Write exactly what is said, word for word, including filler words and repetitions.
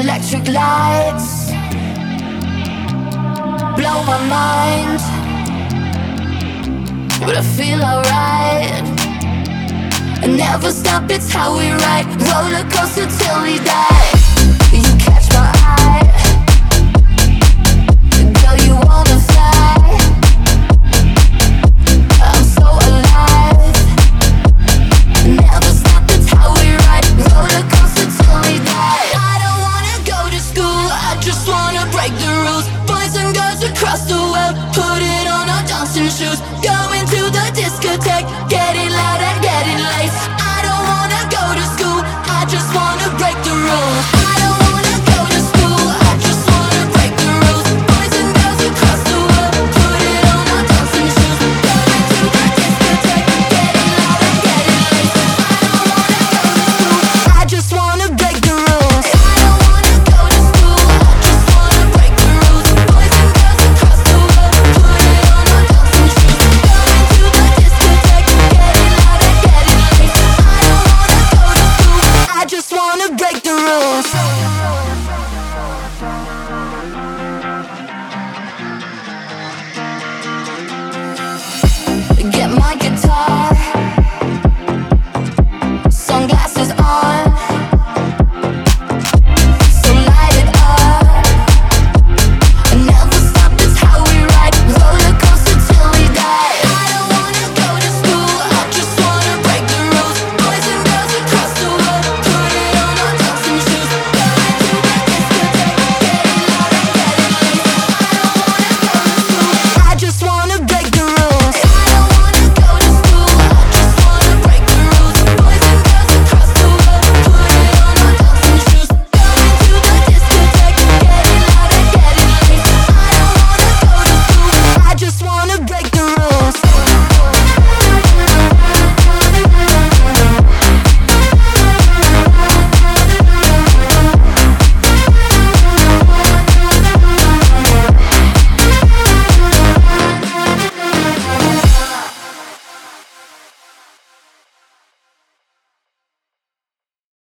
electric lights blow my mind, but I feel alright. And never stop, it's how we ride. Roller coaster till we die. You catch my eye, girl, you wanna fly. I'm so alive. Never stop, it's how we ride. Roller coaster till we die. I don't wanna go to school, I just wanna break the rules. Boys and girls across the world, put it on our dancing shoes. Going